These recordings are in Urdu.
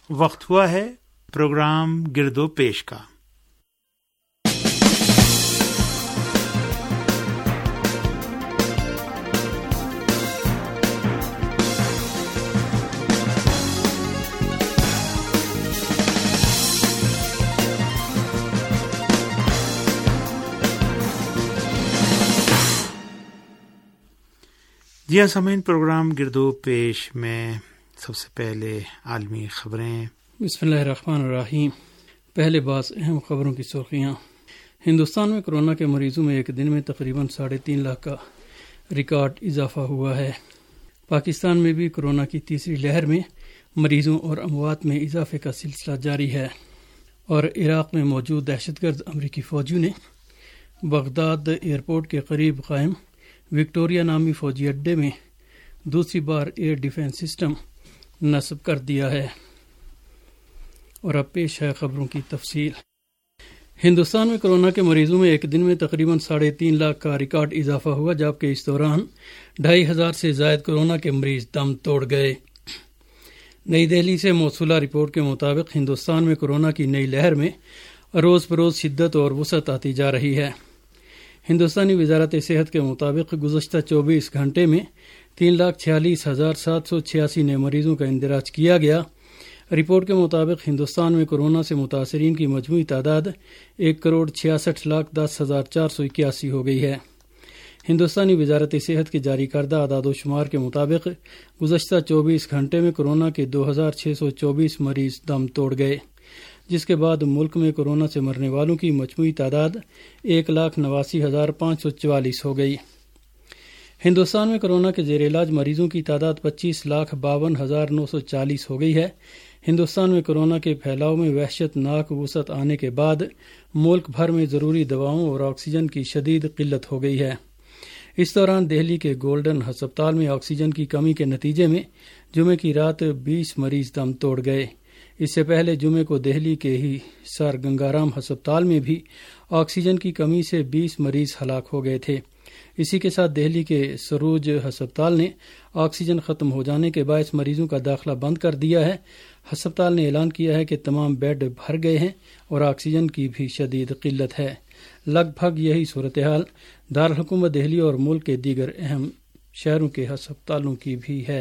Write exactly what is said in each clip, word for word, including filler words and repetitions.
وقت ہوا ہے پروگرام گرد و پیش کا۔ جی ہاں سامعین، پروگرام گرد و پیش میں سب سے پہلے عالمی خبریں۔ بسم اللہ الرحمن الرحیم۔ پہلے بعض اہم خبروں کی سرخیاں۔ ہندوستان میں کورونا کے مریضوں میں ایک دن میں تقریباً ساڑھے تین لاکھ کا ریکارڈ اضافہ ہوا ہے۔ پاکستان میں بھی کورونا کی تیسری لہر میں مریضوں اور اموات میں اضافے کا سلسلہ جاری ہے، اور عراق میں موجود دہشت گرد امریکی فوجیوں نے بغداد ایئرپورٹ کے قریب قائم وکٹوریہ نامی فوجی اڈے میں دوسری بار ایئر ڈیفنس سسٹم نصب کر دیا ہے۔ اور اب پیش ہے خبروں کی تفصیل۔ ہندوستان میں کورونا کے مریضوں میں ایک دن میں تقریباً ساڑھے تین لاکھ کا ریکارڈ اضافہ ہوا، جبکہ اس دوران ڈھائی ہزار سے زائد کورونا کے مریض دم توڑ گئے۔ نئی دہلی سے موصولہ رپورٹ کے مطابق ہندوستان میں کورونا کی نئی لہر میں روز بروز شدت اور وسعت آتی جا رہی ہے۔ ہندوستانی وزارت صحت کے مطابق گزشتہ چوبیس گھنٹے میں تین لاکھ چھیالیس ہزار سات سو چھیاسی نئے مریضوں کا اندراج کیا گیا۔ رپورٹ کے مطابق ہندوستان میں کورونا سے متاثرین کی مجموعی تعداد ایک کروڑ چھیاسٹھ لاکھ دس ہزار چار سو اکیاسی ہو گئی ہے۔ ہندوستانی وزارت صحت کے جاری کردہ اعداد و شمار کے مطابق گزشتہ چوبیس گھنٹے میں کورونا کے دو ہزار چھ سو چوبیس مریض دم توڑ گئے، جس کے بعد ملک میں کورونا سے مرنے والوں کی مجموعی تعداد ایک لاکھ نواسی ہزار پانچ سو چوالیس ہو گئی۔ ہندوستان میں کورونا کے زیر علاج مریضوں کی تعداد پچیس لاکھ باون ہزار نو سو چالیس ہو گئی ہے۔ ہندوستان میں کورونا کے پھیلاؤ میں وحشت ناک وسعت آنے کے بعد ملک بھر میں ضروری دواؤں اور آکسیجن کی شدید قلت ہو گئی ہے۔ اس دوران دہلی کے گولڈن ہسپتال میں آکسیجن کی کمی کے نتیجے میں جمعے کی رات بیس مریض دم توڑ گئے۔ اس سے پہلے جمعے کو دہلی کے ہی سر گنگارام ہسپتال میں بھی آکسیجن کی کمی سے بیس مریض ہلاک ہو گئے تھے۔ اسی کے ساتھ دہلی کے سروج ہسپتال نے آکسیجن ختم ہو جانے کے باعث مریضوں کا داخلہ بند کر دیا ہے۔ ہسپتال نے اعلان کیا ہے کہ تمام بیڈ بھر گئے ہیں اور آکسیجن کی بھی شدید قلت ہے۔ لگ بھگ یہی صورتحال دارالحکومت دہلی اور ملک کے دیگر اہم شہروں کے ہسپتالوں کی بھی ہے۔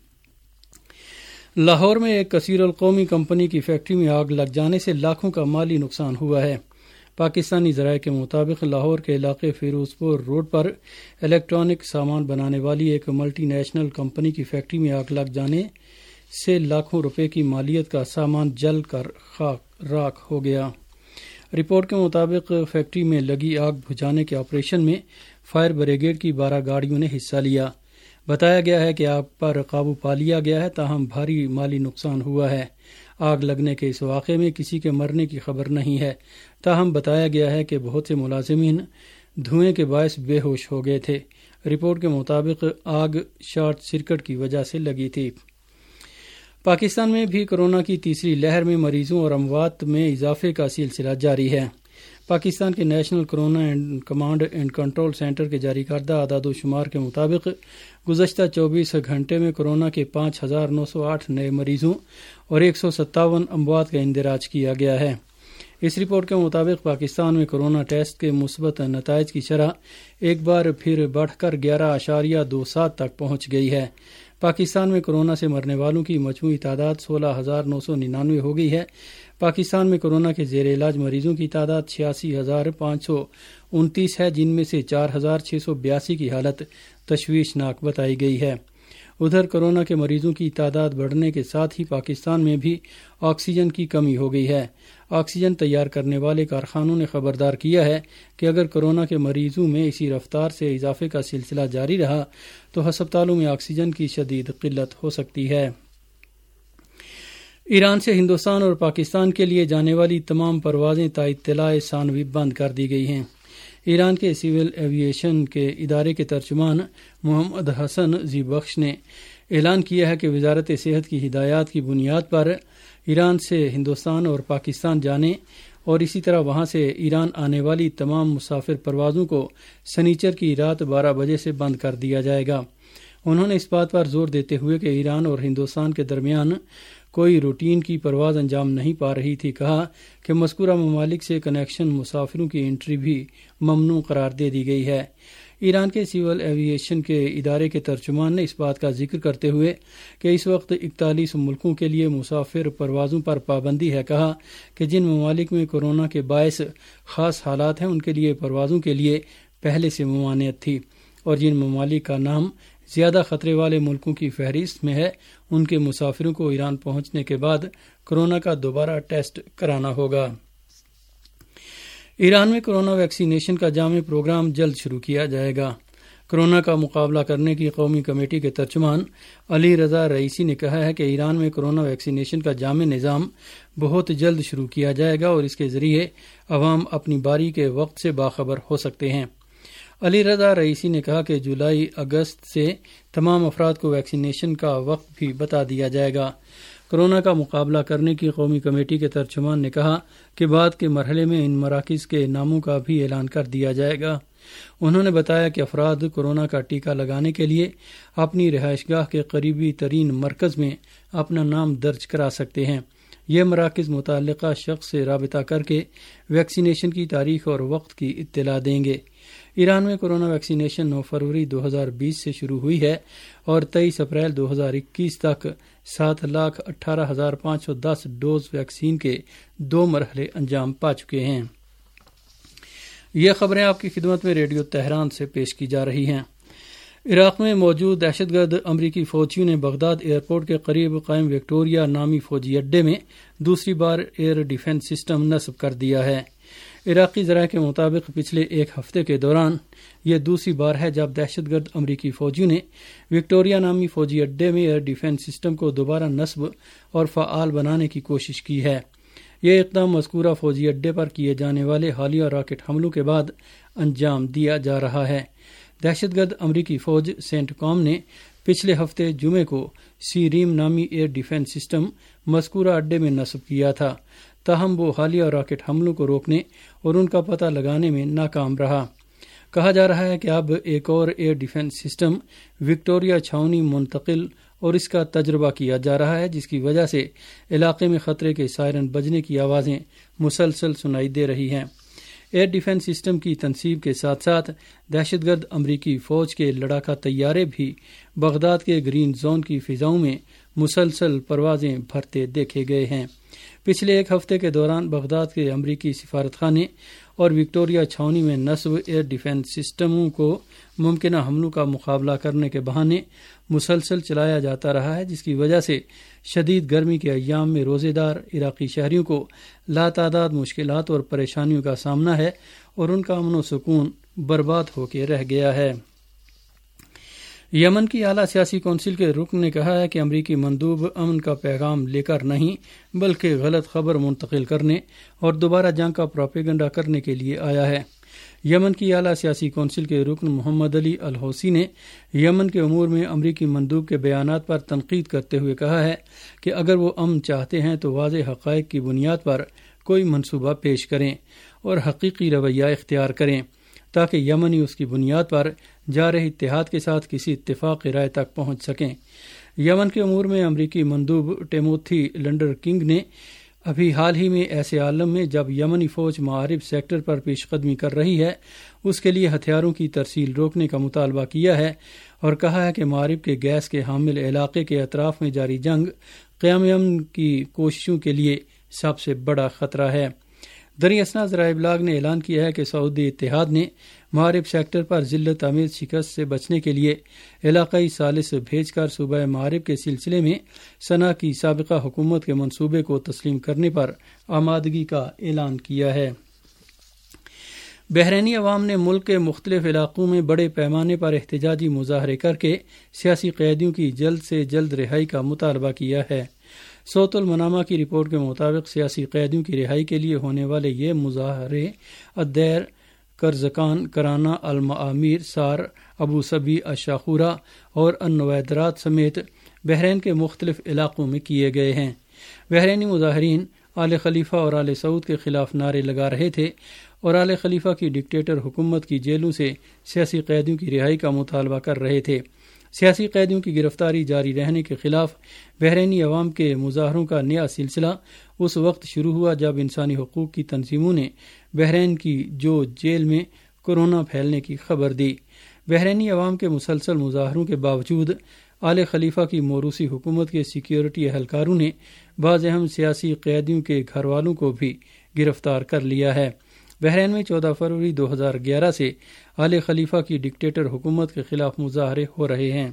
لاہور میں ایک کثیر القومی کمپنی کی فیکٹری میں آگ لگ جانے سے لاکھوں کا مالی نقصان ہوا ہے۔ پاکستانی ذرائع کے مطابق لاہور کے علاقے فیروز پور روڈ پر الیکٹرانک سامان بنانے والی ایک ملٹی نیشنل کمپنی کی فیکٹری میں آگ لگ جانے سے لاکھوں روپے کی مالیت کا سامان جل کر خاک راکھ ہو گیا۔ رپورٹ کے مطابق فیکٹری میں لگی آگ بجھانے کے آپریشن میں فائر بریگیڈ کی بارہ گاڑیوں نے حصہ لیا۔ بتایا گیا ہے کہ آگ پر قابو پا لیا گیا ہے، تاہم بھاری مالی نقصان ہوا ہے۔ آگ لگنے کے اس واقعے میں کسی کے مرنے کی خبر نہیں ہے، تاہم بتایا گیا ہے کہ بہت سے ملازمین دھوئیں کے باعث بے ہوش ہو گئے تھے۔ رپورٹ کے مطابق آگ شارٹ سرکٹ کی وجہ سے لگی تھی۔ پاکستان میں بھی کورونا کی تیسری لہر میں مریضوں اور اموات میں اضافے کا سلسلہ جاری ہے۔ پاکستان کے national corona command and control centre کے جاری کردہ اعداد و شمار کے مطابق گزشتہ چوبیس گھنٹے میں کورونا کے پانچ ہزار نو سو آٹھ نئے مریضوں اور ایک سو ستاون اموات کا اندراج کیا گیا ہے۔ اس رپورٹ کے مطابق پاکستان میں کورونا ٹیسٹ کے مثبت نتائج کی شرح ایک بار پھر بڑھ کر گیارہ اشاریہ دو سات تک پہنچ گئی ہے۔ پاکستان میں کورونا سے مرنے والوں کی مجموعی تعداد سولہ ہزار نو سو ننانوے ہو گئی ہے۔ پاکستان میں کورونا کے زیر علاج مریضوں کی تعداد چھیاسی ہزار پانچ سو انتیس ہے، جن میں سے چار ہزار چھ سو بیاسی کی حالت تشویشناک بتائی گئی ہے۔ ادھر کورونا کے مریضوں کی تعداد بڑھنے کے ساتھ ہی پاکستان میں بھی آکسیجن کی کمی ہو گئی ہے۔ آکسیجن تیار کرنے والے کارخانوں نے خبردار کیا ہے کہ اگر کورونا کے مریضوں میں اسی رفتار سے اضافے کا سلسلہ جاری رہا تو ہسپتالوں میں آکسیجن کی شدید قلت ہو سکتی ہے۔ ایران سے ہندوستان اور پاکستان کے لیے جانے والی تمام پروازیں تا اطلاع ثانوی بند کر دی گئی ہیں۔ ایران کے سول ایویشن کے ادارے کے ترجمان محمد حسن ذی بخش نے اعلان کیا ہے کہ وزارت صحت کی ہدایات کی بنیاد پر ایران سے ہندوستان اور پاکستان جانے اور اسی طرح وہاں سے ایران آنے والی تمام مسافر پروازوں کو سنیچر کی رات بارہ بجے سے بند کر دیا جائے گا۔ انہوں نے اس بات پر زور دیتے ہوئے کہ ایران اور ہندوستان کے درمیان کوئی روٹین کی پرواز انجام نہیں پا رہی تھی، کہا کہ مذکورہ ممالک سے کنیکشن مسافروں کی انٹری بھی ممنوع قرار دے دی گئی ہے۔ ایران کے سول ایوییشن کے ادارے کے ترجمان نے اس بات کا ذکر کرتے ہوئے کہ اس وقت اکتالیس ملکوں کے لیے مسافر پروازوں پر پابندی ہے، کہا کہ جن ممالک میں کورونا کے باعث خاص حالات ہیں ان کے لیے پروازوں کے لیے پہلے سے ممانعت تھی، اور جن ممالک کا نام زیادہ خطرے والے ملکوں کی فہرست میں ہے ان کے مسافروں کو ایران پہنچنے کے بعد کورونا کا دوبارہ ٹیسٹ کرانا ہوگا۔ ایران میں کورونا ویکسینیشن کا جامع پروگرام جلد شروع کیا جائے گا۔ کورونا کا مقابلہ کرنے کی قومی کمیٹی کے ترجمان علی رضا رئیسی نے کہا ہے کہ ایران میں کورونا ویکسینیشن کا جامع نظام بہت جلد شروع کیا جائے گا اور اس کے ذریعے عوام اپنی باری کے وقت سے باخبر ہو سکتے ہیں۔ علی رضا رئیسی نے کہا کہ جولائی اگست سے تمام افراد کو ویکسینیشن کا وقت بھی بتا دیا جائے گا۔ کورونا کا مقابلہ کرنے کی قومی کمیٹی کے ترجمان نے کہا کہ بعد کے مرحلے میں ان مراکز کے ناموں کا بھی اعلان کر دیا جائے گا۔ انہوں نے بتایا کہ افراد کورونا کا ٹیکہ لگانے کے لیے اپنی رہائش گاہ کے قریبی ترین مرکز میں اپنا نام درج کرا سکتے ہیں۔ یہ مراکز متعلقہ شخص سے رابطہ کر کے ویکسینیشن کی تاریخ اور وقت کی اطلاع دیں گے۔ ایران میں کورونا ویکسینیشن نو فروری دو ہزار بیس سے شروع ہوئی ہے اور تیئیس اپریل دو ہزار اکیس تک سات لاکھ اٹھارہ ہزار پانچ سو دس ڈوز ویکسین کے دو مرحلے انجام پا چکے ہیں۔ یہ خبریں آپ کی خدمت میں ریڈیو تہران سے پیش کی جا رہی ہیں۔ عراق میں موجود دہشت گرد امریکی فوجیوں نے بغداد ایئرپورٹ کے قریب قائم وکٹوریہ نامی فوجی اڈے میں دوسری بار ایئر ڈیفنس سسٹم نصب کر دیا ہے۔ عراقی ذرائع کے مطابق پچھلے ایک ہفتے کے دوران یہ دوسری بار ہے جب دہشت گرد امریکی فوجیوں نے وکٹوریہ نامی فوجی اڈے میں ایئر ڈیفنس سسٹم کو دوبارہ نصب اور فعال بنانے کی کوشش کی ہے۔ یہ اقدام مذکورہ فوجی اڈے پر کیے جانے والے حالیہ راکٹ حملوں کے بعد انجام دیا جا رہا ہے۔ دہشت گرد امریکی فوج سینٹ کام نے پچھلے ہفتے جمعے کو سی ریم نامی ایئر ڈیفنس سسٹم مذکورہ اڈے میں نصب کیا تھا، تاہم وہ حالیہ راکٹ حملوں کو روکنے اور ان کا پتہ لگانے میں ناکام رہا۔ کہا جا رہا ہے کہ اب ایک اور ایئر ڈیفنس سسٹم وکٹوریہ چھاؤنی منتقل اور اس کا تجربہ کیا جا رہا ہے، جس کی وجہ سے علاقے میں خطرے کے سائرن بجنے کی آوازیں مسلسل سنائی دے رہی ہیں۔ ایئر ڈیفنس سسٹم کی تنصیب کے ساتھ ساتھ دہشت گرد امریکی فوج کے لڑاکا طیارے بھی بغداد کے گرین زون کی فضاؤں میں مسلسل پروازیں بھرتے دیکھے گئے ہیں۔ پچھلے ایک ہفتے کے دوران بغداد کے امریکی سفارت خانے اور وکٹوریہ چھاؤنی میں نصب ایئر ڈیفنس سسٹموں کو ممکنہ حملوں کا مقابلہ کرنے کے بہانے مسلسل چلایا جاتا رہا ہے، جس کی وجہ سے شدید گرمی کے ایام میں روزے دار عراقی شہریوں کو لاتعداد مشکلات اور پریشانیوں کا سامنا ہے اور ان کا امن و سکون برباد ہو کے رہ گیا ہے۔ یمن کی اعلیٰ سیاسی کونسل کے رکن نے کہا ہے کہ امریکی مندوب امن کا پیغام لے کر نہیں بلکہ غلط خبر منتقل کرنے اور دوبارہ جنگ کا پروپیگنڈا کرنے کے لیے آیا ہے۔ یمن کی اعلیٰ سیاسی کونسل کے رکن محمد علی الحوثی نے یمن کے امور میں امریکی مندوب کے بیانات پر تنقید کرتے ہوئے کہا ہے کہ اگر وہ امن چاہتے ہیں تو واضح حقائق کی بنیاد پر کوئی منصوبہ پیش کریں اور حقیقی رویہ اختیار کریں تاکہ یمنی اس کی بنیاد پر جارح اتحاد کے ساتھ کسی اتفاق رائے تک پہنچ سکیں۔ یمن کے امور میں امریکی مندوب ٹیموتھی لنڈر کنگ نے ابھی حال ہی میں ایسے عالم میں جب یمنی فوج معارب سیکٹر پر پیش قدمی کر رہی ہے اس کے لیے ہتھیاروں کی ترسیل روکنے کا مطالبہ کیا ہے اور کہا ہے کہ معارب کے گیس کے حامل علاقے کے اطراف میں جاری جنگ قیام امن کی کوششوں کے لیے سب سے بڑا خطرہ ہے۔ دریں اثنا ذرائع ابلاغ نے اعلان کیا ہے کہ سعودی اتحاد نے معارب سیکٹر پر ذلت آمیز شکست سے بچنے کے لیے علاقائی ثالث بھیج کر صوبہ معارب کے سلسلے میں صنع کی سابقہ حکومت کے منصوبے کو تسلیم کرنے پر آمادگی کا اعلان کیا ہے۔ بحرینی عوام نے ملک کے مختلف علاقوں میں بڑے پیمانے پر احتجاجی مظاہرے کر کے سیاسی قیدیوں کی جلد سے جلد رہائی کا مطالبہ کیا ہے۔ صوت المنامہ کی رپورٹ کے مطابق سیاسی قیدیوں کی رہائی کے لیے ہونے والے یہ مظاہرے الدیر، کرزکان، کرانا، المعامیر، سار، ابو صبی، الشاخورہ اور النویدرات سمیت بحرین کے مختلف علاقوں میں کیے گئے ہیں۔ بحرینی مظاہرین آل خلیفہ اور آل سعود کے خلاف نعرے لگا رہے تھے اور آل خلیفہ کی ڈکٹیٹر حکومت کی جیلوں سے سیاسی قیدیوں کی رہائی کا مطالبہ کر رہے تھے۔ سیاسی قیدیوں کی گرفتاری جاری رہنے کے خلاف بحرینی عوام کے مظاہروں کا نیا سلسلہ اس وقت شروع ہوا جب انسانی حقوق کی تنظیموں نے بحرین کی جو جیل میں کورونا پھیلنے کی خبر دی۔ بحرینی عوام کے مسلسل مظاہروں کے باوجود آل خلیفہ کی موروثی حکومت کے سیکیورٹی اہلکاروں نے بعض اہم سیاسی قیدیوں کے گھر والوں کو بھی گرفتار کر لیا ہے۔ بحرین میں چودہ فروری دو ہزار گیارہ سے آل خلیفہ کی ڈکٹیٹر حکومت کے خلاف مظاہرے ہو رہے ہیں۔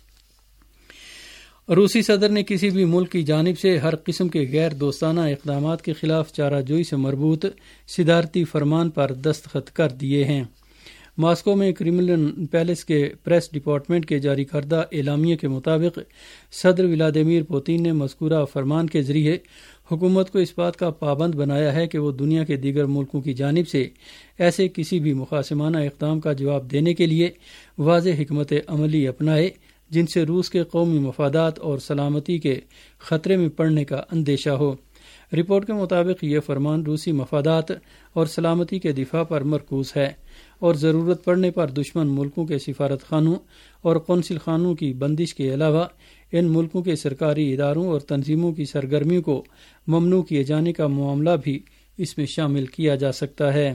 روسی صدر نے کسی بھی ملک کی جانب سے ہر قسم کے غیر دوستانہ اقدامات کے خلاف چارہ جوئی سے مربوط صدارتی فرمان پر دستخط کر دیے ہیں۔ ماسکو میں کرملن پیلس کے پریس ڈپارٹمنٹ کے جاری کردہ اعلامیے کے مطابق صدر ولادیمیر پوتین نے مذکورہ فرمان کے ذریعے حکومت کو اس بات کا پابند بنایا ہے کہ وہ دنیا کے دیگر ملکوں کی جانب سے ایسے کسی بھی مخاصمانہ اقدام کا جواب دینے کے لیے واضح حکمت عملی اپنائے جن سے روس کے قومی مفادات اور سلامتی کے خطرے میں پڑنے کا اندیشہ ہو۔ رپورٹ کے مطابق یہ فرمان روسی مفادات اور سلامتی کے دفاع پر مرکوز ہے اور ضرورت پڑنے پر دشمن ملکوں کے سفارت خانوں اور قونصل خانوں کی بندش کے علاوہ ان ملکوں کے سرکاری اداروں اور تنظیموں کی سرگرمیوں کو ممنوع کیے جانے کا معاملہ بھی اس میں شامل کیا جا سکتا ہے۔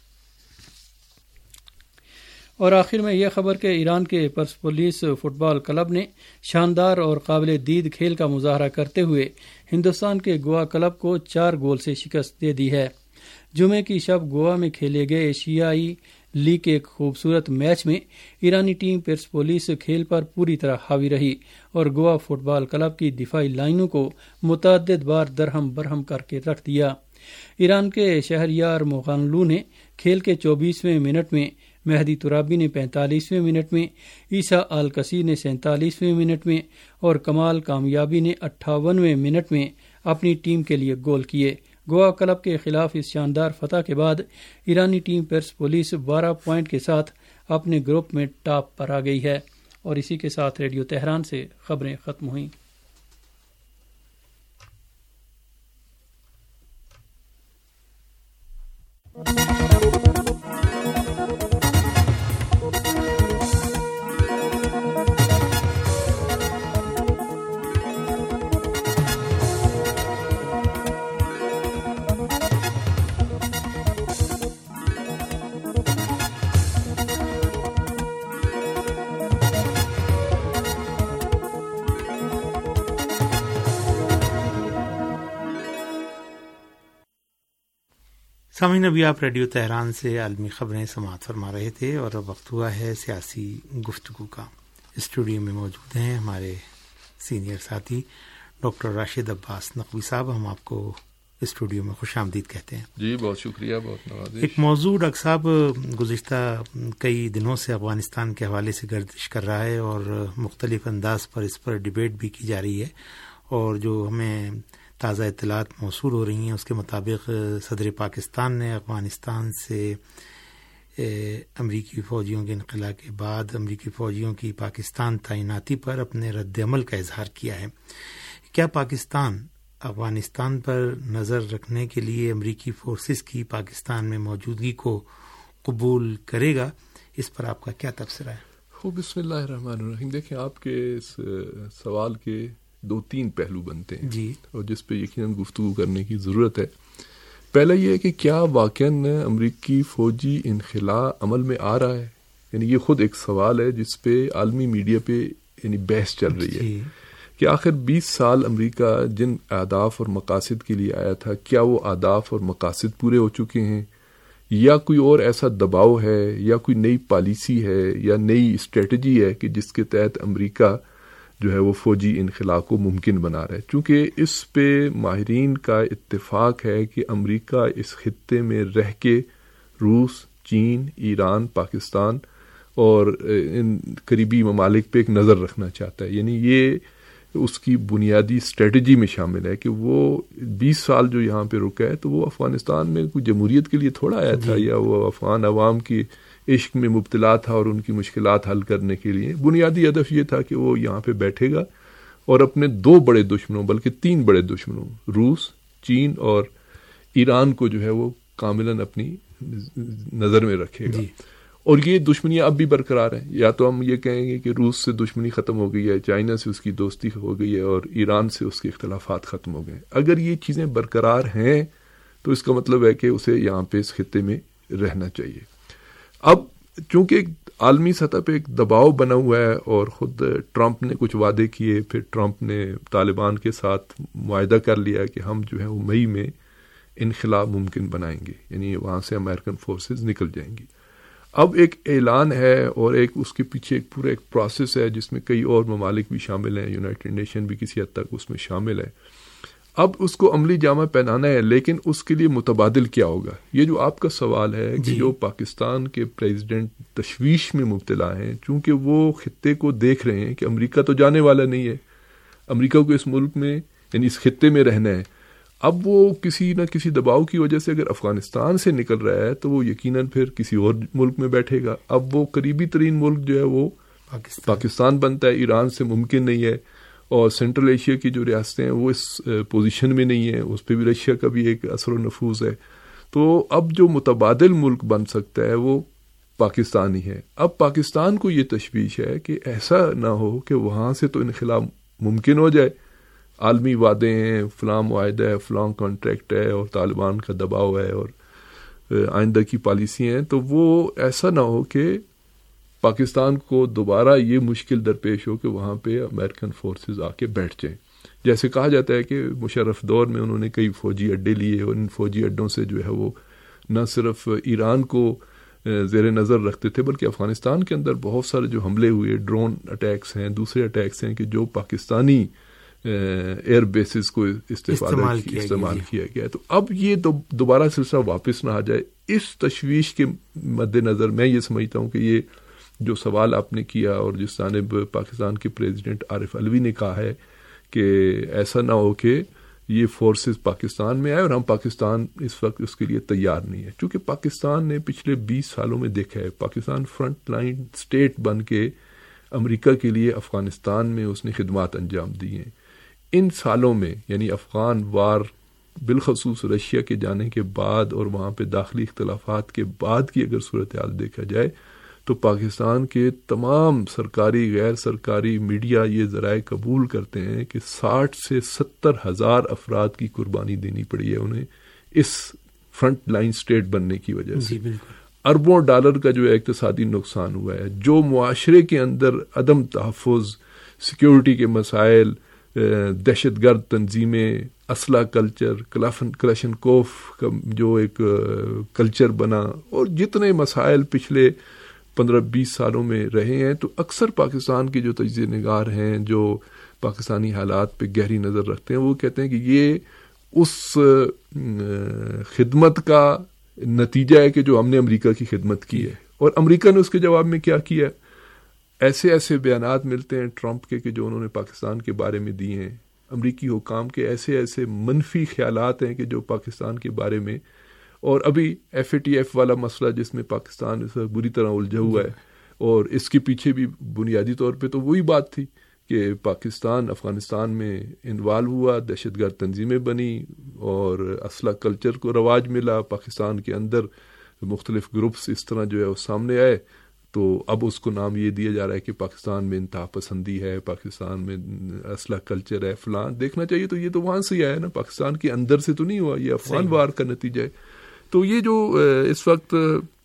اور آخر میں یہ خبر کہ ایران کے پرسپولیس فٹ بال کلب نے شاندار اور قابل دید کھیل کا مظاہرہ کرتے ہوئے ہندوستان کے گوا کلب کو چار گول سے شکست دے دی ہے۔ جمعے کی شب گوا میں کھیلے گئے ایشیائی لیگ کے ایک خوبصورت میچ میں ایرانی ٹیم پرسپولیس کھیل پر پوری طرح حاوی رہی اور گوا فٹ بال کلب کی دفاعی لائنوں کو متعدد بار درہم برہم کر کے رکھ دیا۔ ایران کے شہریار مغانلو نے کھیل کے چوبیسویں منٹ میں، مہدی ترابی نے پینتالیسویں منٹ میں، عیسیٰ الکسی نے سینتالیسویں منٹ میں اور کمال کامیابی نے اٹھاونویں منٹ میں اپنی ٹیم کے لیے گول کیے۔ گوا کلب کے خلاف اس شاندار فتح کے بعد ایرانی ٹیم پرسپولیس بارہ پوائنٹ کے ساتھ اپنے گروپ میں ٹاپ پر آ گئی ہے۔ اور اسی کے ساتھ ریڈیو تہران سے خبریں ختم ہوئیں۔ سامعین، ابھی آپ ریڈیو تہران سے عالمی خبریں سماعت فرما رہے تھے اور اب وقت ہوا ہے سیاسی گفتگو کا۔ اسٹوڈیو میں موجود ہیں ہمارے سینئر ساتھی ڈاکٹر راشد عباس نقوی صاحب۔ ہم آپ کو اسٹوڈیو میں خوش آمدید کہتے ہیں۔ جی بہت شکریہ، بہت نوازش۔ ایک موضوع ڈاکٹر صاحب گزشتہ کئی دنوں سے افغانستان کے حوالے سے گردش کر رہا ہے اور مختلف انداز پر اس پر ڈبیٹ بھی کی جا رہی ہے، اور جو ہمیں تازہ اطلاعات موصول ہو رہی ہیں اس کے مطابق صدر پاکستان نے افغانستان سے امریکی فوجیوں کے انخلاء کے بعد امریکی فوجیوں کی پاکستان تعیناتی پر اپنے رد عمل کا اظہار کیا ہے۔ کیا پاکستان افغانستان پر نظر رکھنے کے لیے امریکی فورسز کی پاکستان میں موجودگی کو قبول کرے گا؟ اس پر آپ کا کیا تبصرہ ہے؟ خوب، بسم اللہ الرحمن الرحیم۔ دیکھیں، آپ کے اس سوال کے دو تین پہلو بنتے ہیں جی، اور جس پہ یقیناً گفتگو کرنے کی ضرورت ہے۔ پہلا یہ ہے کہ کیا واقعاً امریکی فوجی انخلاء عمل میں آ رہا ہے؟ یعنی یہ خود ایک سوال ہے جس پہ عالمی میڈیا پہ یعنی بحث چل رہی ہے کہ آخر بیس سال امریکہ جن اہداف اور مقاصد کے لیے آیا تھا، کیا وہ اہداف اور مقاصد پورے ہو چکے ہیں، یا کوئی اور ایسا دباؤ ہے، یا کوئی نئی پالیسی ہے، یا نئی اسٹریٹجی ہے کہ جس کے تحت امریکہ جو ہے وہ فوجی انخلاء کو ممکن بنا رہا ہے۔ چونکہ اس پہ ماہرین کا اتفاق ہے کہ امریکہ اس خطے میں رہ کے روس، چین، ایران، پاکستان اور ان قریبی ممالک پہ ایک نظر رکھنا چاہتا ہے۔ یعنی یہ اس کی بنیادی اسٹریٹجی میں شامل ہے کہ وہ بیس سال جو یہاں پہ رکا ہے تو وہ افغانستان میں کوئی جمہوریت کے لیے تھوڑا آیا تھا، یا وہ افغان عوام کی عشق میں مبتلا تھا اور ان کی مشکلات حل کرنے کے لیے۔ بنیادی ہدف یہ تھا کہ وہ یہاں پہ بیٹھے گا اور اپنے دو بڑے دشمنوں، بلکہ تین بڑے دشمنوں، روس، چین اور ایران کو جو ہے وہ کاملاً اپنی نظر میں رکھے گا۔ اور یہ دشمنیاں اب بھی برقرار ہیں. یا تو ہم یہ کہیں گے کہ روس سے دشمنی ختم ہو گئی ہے، چائنا سے اس کی دوستی ہو گئی ہے، اور ایران سے اس کے اختلافات ختم ہو گئے. اگر یہ چیزیں برقرار ہیں تو اس کا مطلب ہے کہ اسے یہاں پہ اس خطے میں رہنا چاہیے. اب چونکہ ایک عالمی سطح پہ ایک دباؤ بنا ہوا ہے، اور خود ٹرمپ نے کچھ وعدے کیے، پھر ٹرمپ نے طالبان کے ساتھ معاہدہ کر لیا کہ ہم جو ہے وہ مئی میں انخلا ممکن بنائیں گے، یعنی وہاں سے امریکن فورسز نکل جائیں گی. اب ایک اعلان ہے اور ایک اس کے پیچھے ایک پورا ایک پروسیس ہے جس میں کئی اور ممالک بھی شامل ہیں، یونائٹڈ نیشن بھی کسی حد تک اس میں شامل ہے. اب اس کو عملی جامہ پہنانا ہے، لیکن اس کے لیے متبادل کیا ہوگا؟ یہ جو آپ کا سوال ہے کہ جو پاکستان کے پریزیڈنٹ تشویش میں مبتلا ہیں، چونکہ وہ خطے کو دیکھ رہے ہیں کہ امریکہ تو جانے والا نہیں ہے، امریکہ کو اس ملک میں یعنی اس خطے میں رہنا ہے. اب وہ کسی نہ کسی دباؤ کی وجہ سے اگر افغانستان سے نکل رہا ہے تو وہ یقیناً پھر کسی اور ملک میں بیٹھے گا. اب وہ قریبی ترین ملک جو ہے وہ پاکستان, پاکستان بنتا ہے، ایران سے ممکن نہیں ہے. اور سینٹرل ایشیا کی جو ریاستیں ہیں وہ اس پوزیشن میں نہیں ہیں، اس پہ بھی رشیا کا بھی ایک اثر و نفوذ ہے. تو اب جو متبادل ملک بن سکتا ہے وہ پاکستان ہی ہے. اب پاکستان کو یہ تشویش ہے کہ ایسا نہ ہو کہ وہاں سے تو انخلا ممکن ہو جائے، عالمی وعدے ہیں، فلاں معاہدہ ہے، فلاں کانٹریکٹ ہے، اور طالبان کا دباؤ ہے، اور آئندہ کی پالیسی ہیں، تو وہ ایسا نہ ہو کہ پاکستان کو دوبارہ یہ مشکل درپیش ہو کہ وہاں پہ امریکن فورسز آ کے بیٹھ جائیں. جیسے کہا جاتا ہے کہ مشرف دور میں انہوں نے کئی فوجی اڈے لیے، اور ان فوجی اڈوں سے جو ہے وہ نہ صرف ایران کو زیر نظر رکھتے تھے بلکہ افغانستان کے اندر بہت سارے جو حملے ہوئے، ڈرون اٹیکس ہیں، دوسرے اٹیکس ہیں، کہ جو پاکستانی ایئر بیسز کو استعمال کیا, استعمال کیا گیا. تو اب یہ دوبارہ سلسلہ واپس نہ آ جائے، اس تشویش کے مد نظر میں یہ سمجھتا ہوں کہ یہ جو سوال آپ نے کیا، اور جس جانب پاکستان کے پریزیڈنٹ عارف علوی نے کہا ہے کہ ایسا نہ ہو کہ یہ فورسز پاکستان میں آئے اور ہم پاکستان اس وقت اس کے لیے تیار نہیں ہے. چونکہ پاکستان نے پچھلے بیس سالوں میں دیکھا ہے، پاکستان فرنٹ لائن اسٹیٹ بن کے امریکہ کے لیے افغانستان میں اس نے خدمات انجام دی ہیں. ان سالوں میں یعنی افغان وار بالخصوص رشیا کے جانے کے بعد اور وہاں پہ داخلی اختلافات کے بعد کی اگر صورتحال دیکھا جائے تو پاکستان کے تمام سرکاری غیر سرکاری میڈیا یہ ذرائع قبول کرتے ہیں کہ ساٹھ سے ستر ہزار افراد کی قربانی دینی پڑی ہے انہیں اس فرنٹ لائن اسٹیٹ بننے کی وجہ سے. اربوں ڈالر کا جو اقتصادی نقصان ہوا ہے، جو معاشرے کے اندر عدم تحفظ، سیکیورٹی کے مسائل، دہشت گرد تنظیمیں، اسلحہ کلچر، کلاشن کوف کا جو ایک کلچر بنا، اور جتنے مسائل پچھلے پندرہ بیس سالوں میں رہے ہیں، تو اکثر پاکستان کے جو تجزیہ نگار ہیں، جو پاکستانی حالات پہ گہری نظر رکھتے ہیں، وہ کہتے ہیں کہ یہ اس خدمت کا نتیجہ ہے کہ جو ہم نے امریکہ کی خدمت کی ہے. اور امریکہ نے اس کے جواب میں کیا کیا؟ ایسے ایسے بیانات ملتے ہیں ٹرمپ کے کہ جو انہوں نے پاکستان کے بارے میں دیے ہیں، امریکی حکام کے ایسے ایسے منفی خیالات ہیں کہ جو پاکستان کے بارے میں، اور ابھی ایف اے ٹی ایف والا مسئلہ جس میں پاکستان اس وقت بری طرح الجھا ہوا ہے، اور اس کے پیچھے بھی بنیادی طور پہ تو وہی بات تھی کہ پاکستان افغانستان میں انوالو ہوا، دہشت گرد تنظیمیں بنی، اور اسلحہ کلچر کو رواج ملا، پاکستان کے اندر مختلف گروپس اس طرح جو ہے وہ سامنے آئے. تو اب اس کو نام یہ دیا جا رہا ہے کہ پاکستان میں انتہا پسندی ہے، پاکستان میں اسلحہ کلچر ہے، فلاں. دیکھنا چاہیے تو یہ تو وہاں سے ہی آیا نا، پاکستان کے اندر سے تو نہیں ہوا، یہ افغان وار کا نتیجہ ہے. تو یہ جو اس وقت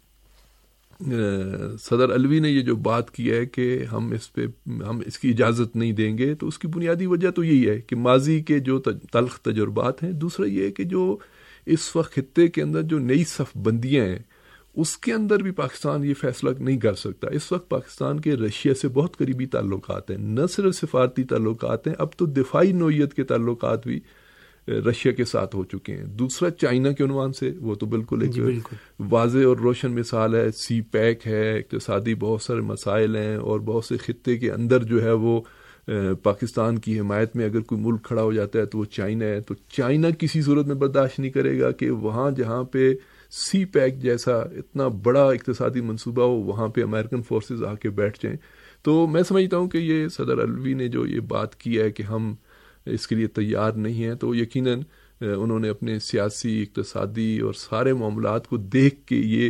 صدر علوی نے یہ جو بات کی ہے کہ ہم اس پہ ہم اس کی اجازت نہیں دیں گے، تو اس کی بنیادی وجہ تو یہی ہے کہ ماضی کے جو تلخ تجربات ہیں. دوسرا یہ ہے کہ جو اس وقت خطے کے اندر جو نئی صف بندیاں ہیں، اس کے اندر بھی پاکستان یہ فیصلہ نہیں کر سکتا. اس وقت پاکستان کے رشیا سے بہت قریبی تعلقات ہیں، نہ صرف سفارتی تعلقات ہیں، اب تو دفاعی نوعیت کے تعلقات بھی رشیا کے ساتھ ہو چکے ہیں. دوسرا چائنا کے عنوان سے وہ تو بالکل ایک واضح اور روشن مثال ہے. سی پیک ہے، اقتصادی بہت سارے مسائل ہیں، اور بہت سے خطے کے اندر جو ہے وہ پاکستان کی حمایت میں اگر کوئی ملک کھڑا ہو جاتا ہے تو وہ چائنا ہے. تو چائنا کسی صورت میں برداشت نہیں کرے گا کہ وہاں جہاں پہ سی پیک جیسا اتنا بڑا اقتصادی منصوبہ ہو، وہاں پہ امریکن فورسز آ کے بیٹھ جائیں. تو میں سمجھتا ہوں کہ یہ صدر علوی نے جو یہ بات کی ہے کہ ہم اس کے لیے تیار نہیں ہیں، تو یقیناً انہوں نے اپنے سیاسی، اقتصادی اور سارے معاملات کو دیکھ کے یہ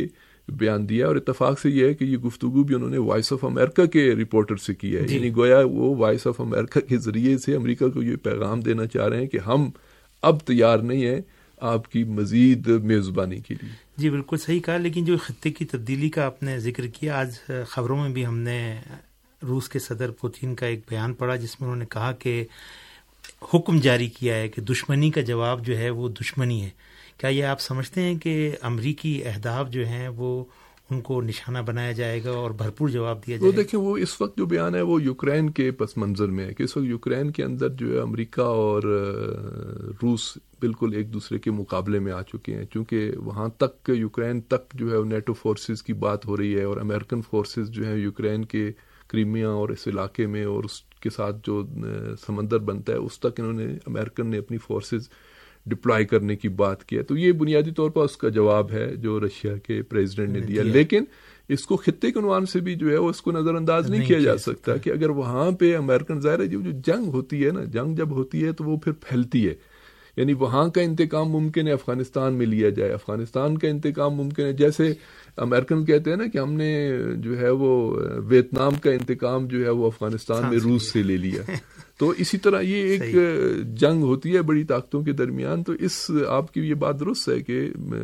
بیان دیا، اور اتفاق سے یہ ہے کہ یہ گفتگو بھی انہوں نے وائس آف امریکہ کے رپورٹر سے کی ہے، یعنی گویا وہ وائس آف امریکہ کے ذریعے سے امریکہ کو یہ پیغام دینا چاہ رہے ہیں کہ ہم اب تیار نہیں ہیں آپ کی مزید میزبانی کے لیے۔ جی بالکل صحیح کہا، لیکن جو خطے کی تبدیلی کا آپ نے ذکر کیا، آج خبروں میں بھی ہم نے روس کے صدر پوتین کا ایک بیان پڑھا جس میں انہوں نے کہا کہ حکم جاری کیا ہے کہ دشمنی کا جواب جو ہے وہ دشمنی ہے۔ کیا یہ آپ سمجھتے ہیں کہ امریکی اہداف جو ہیں وہ ان کو نشانہ بنایا جائے گا اور بھرپور جواب دیا جائے گا؟ وہ دیکھیں، وہ اس وقت جو بیان ہے وہ یوکرین کے پس منظر میں ہے کہ اس وقت یوکرین کے اندر جو ہے امریکہ اور روس بالکل ایک دوسرے کے مقابلے میں آ چکے ہیں، چونکہ وہاں تک یوکرین تک جو ہے نیٹو فورسز کی بات ہو رہی ہے، اور امریکن فورسز جو ہیں یوکرین کے کریمیا اور اس علاقے میں اور اس کے ساتھ جو سمندر بنتا ہے اس تک انہوں نے امریکن نے اپنی فورسز ڈپلائی کرنے کی بات کی ہے۔ تو یہ بنیادی طور پر اس کا جواب ہے جو رشیا کے پریزیڈنٹ نے دیا، لیکن اس کو خطے کے عنوان سے بھی جو ہے وہ اس کو نظر انداز نہیں کیا جا سکتا کہ اگر وہاں پہ امریکن، ظاہر ہے جو جنگ ہوتی ہے نا، جنگ جب ہوتی ہے تو وہ پھر پھیلتی ہے، یعنی وہاں کا انتقام ممکن ہے افغانستان میں لیا جائے، افغانستان کا انتقام ممکن ہے، جیسے امریکن کہتے ہیں نا کہ ہم نے جو ہے وہ ویتنام کا انتقام جو ہے وہ افغانستان میں روس سے لے لیا، تو اسی طرح یہ ایک جنگ ہوتی ہے بڑی طاقتوں کے درمیان۔ تو اس آپ کی یہ بات درست ہے کہ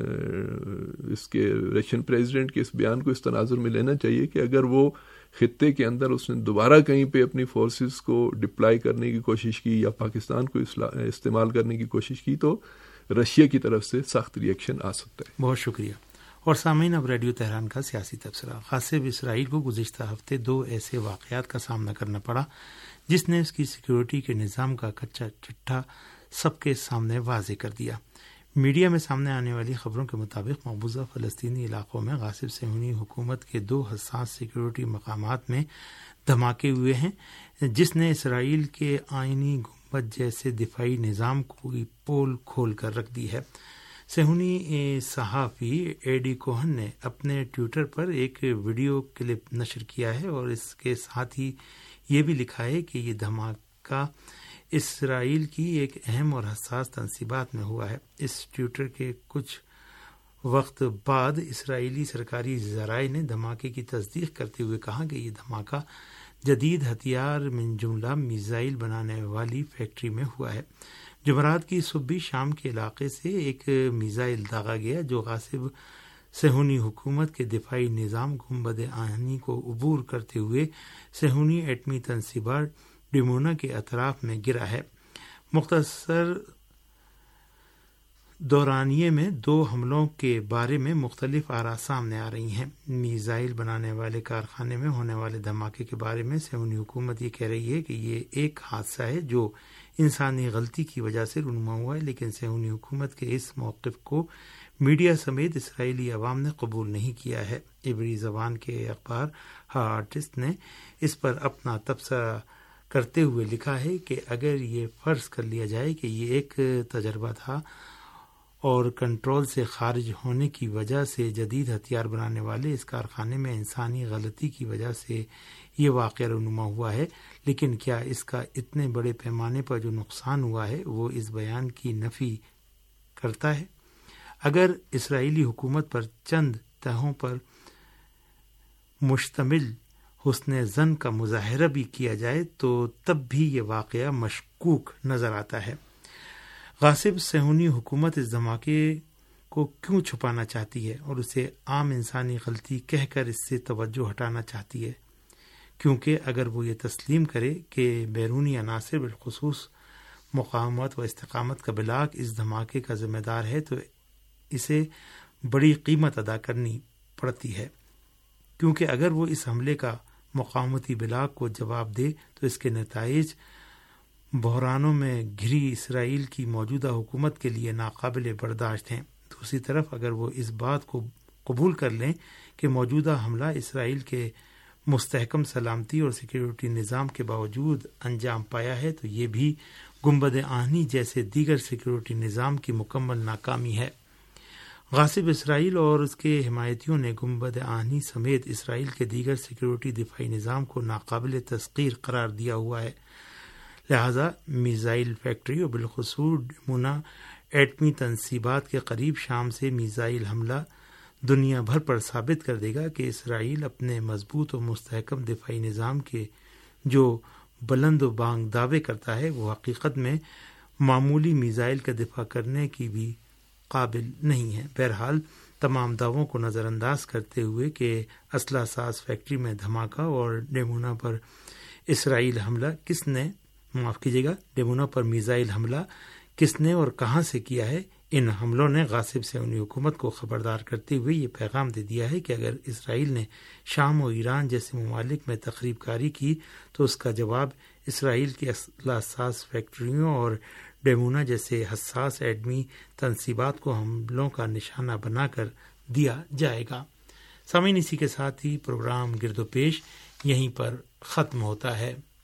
اس کے رشین پریزیڈنٹ کے اس بیان کو اس تناظر میں لینا چاہیے کہ اگر وہ خطے کے اندر اس نے دوبارہ کہیں پہ اپنی فورسز کو ڈپلائی کرنے کی کوشش کی یا پاکستان کو استعمال کرنے کی کوشش کی تو رشیا کی طرف سے سخت ری ایکشن آ سکتا ہے۔ بہت شکریہ۔ اور سامعین، اب ریڈیو تہران کا سیاسی تبصرہ۔ قاسب اسرائیل کو گزشتہ ہفتے دو ایسے واقعات کا سامنا کرنا پڑا جس نے اس کی سیکیورٹی کے نظام کا کچا چٹھا سب کے سامنے واضح کر دیا۔ میڈیا میں سامنے آنے والی خبروں کے مطابق مقبوضہ فلسطینی علاقوں میں غاصب صہیونی حکومت کے دو حساس سیکیورٹی مقامات میں دھماکے ہوئے ہیں، جس نے اسرائیل کے آئینی گنبد جیسے دفاعی نظام کو پول کھول کر رکھ دی ہے۔ صہیونی صحافی ایڈی کوہن نے اپنے ٹویٹر پر ایک ویڈیو کلپ نشر کیا ہے اور اس کے ساتھ ہی یہ بھی لکھا ہے کہ یہ دھماکہ اسرائیل کی ایک اہم اور حساس تنصیبات میں ہوا ہے۔ اس ٹویٹر کے کچھ وقت بعد اسرائیلی سرکاری ذرائع نے دھماکے کی تصدیق کرتے ہوئے کہا کہ یہ دھماکہ جدید ہتھیار من جملہ میزائل بنانے والی فیکٹری میں ہوا ہے۔ جمعرات کی صبح شام کے علاقے سے ایک میزائل داغا گیا جو غاصب صہیونی حکومت کے دفاعی نظام گنبد آہنی کو عبور کرتے ہوئے صہیونی ایٹمی تنصیبات ڈیمونا کے اطراف میں گرا ہے۔ مختصر دورانیے میں دو حملوں کے بارے میں مختلف آراء سامنے آ رہی ہیں۔ میزائل بنانے والے کارخانے میں ہونے والے دھماکے کے بارے میں صہیونی حکومت یہ کہہ رہی ہے کہ یہ ایک حادثہ ہے جو انسانی غلطی کی وجہ سے رونما ہوا ہے، لیکن صہیونی حکومت کے اس موقف کو میڈیا سمیت اسرائیلی عوام نے قبول نہیں کیا ہے۔ عبری زبان کے اخبار ہارٹسٹ نے اس پر اپنا تبصرہ کرتے ہوئے لکھا ہے کہ اگر یہ فرض کر لیا جائے کہ یہ ایک تجربہ تھا اور کنٹرول سے خارج ہونے کی وجہ سے جدید ہتھیار بنانے والے اس کارخانے میں انسانی غلطی کی وجہ سے یہ واقعہ رونما ہوا ہے، لیکن کیا اس کا اتنے بڑے پیمانے پر جو نقصان ہوا ہے وہ اس بیان کی نفی کرتا ہے؟ اگر اسرائیلی حکومت پر چند تہوں پر مشتمل حسن زن کا مظاہرہ بھی کیا جائے تو تب بھی یہ واقعہ مشکوک نظر آتا ہے۔ غاصب صہیونی حکومت اس دھماکے کو کیوں چھپانا چاہتی ہے اور اسے عام انسانی غلطی کہہ کر اس سے توجہ ہٹانا چاہتی ہے؟ کیونکہ اگر وہ یہ تسلیم کرے کہ بیرونی عناصر بالخصوص مقاومت و استقامت کا بلاک اس دھماکے کا ذمہ دار ہے تو اسے بڑی قیمت ادا کرنی پڑتی ہے، کیونکہ اگر وہ اس حملے کا مقاومتی بلاک کو جواب دے تو اس کے نتائج بحرانوں میں گھری اسرائیل کی موجودہ حکومت کے لیے ناقابل برداشت ہیں۔ دوسری طرف اگر وہ اس بات کو قبول کر لیں کہ موجودہ حملہ اسرائیل کے مستحکم سلامتی اور سیکیورٹی نظام کے باوجود انجام پایا ہے تو یہ بھی گنبد آہنی جیسے دیگر سیکیورٹی نظام کی مکمل ناکامی ہے۔ غاصب اسرائیل اور اس کے حمایتیوں نے گنبد آہنی سمیت اسرائیل کے دیگر سیکیورٹی دفاعی نظام کو ناقابل تسخیر قرار دیا ہوا ہے، لہذا میزائل فیکٹری اور بالخصوص ڈیمونا ایٹمی تنصیبات کے قریب شام سے میزائل حملہ دنیا بھر پر ثابت کر دے گا کہ اسرائیل اپنے مضبوط و مستحکم دفاعی نظام کے جو بلند و بانگ دعوے کرتا ہے وہ حقیقت میں معمولی میزائل کا دفاع کرنے کی بھی قابل نہیں ہے۔ بہرحال تمام دعووں کو نظر انداز کرتے ہوئے کہ اسلحہ ساز فیکٹری میں دھماکہ اور ڈیمونا پر اسرائیل حملہ کس نے معاف کیجیے گا ڈیمونا پر میزائل حملہ کس نے اور کہاں سے کیا ہے، ان حملوں نے غاصب صہیونی حکومت کو خبردار کرتے ہوئے یہ پیغام دے دیا ہے کہ اگر اسرائیل نے شام و ایران جیسے ممالک میں تخریب کاری کی تو اس کا جواب اسرائیل کی اسلحہ ساز فیکٹریوں اور ڈیمونا جیسے حساس ایٹمی تنصیبات کو حملوں کا نشانہ بنا کر دیا جائے گا۔ سامعین، اسی کے ساتھ ہی پروگرام گرد و پیش یہیں پر ختم ہوتا ہے۔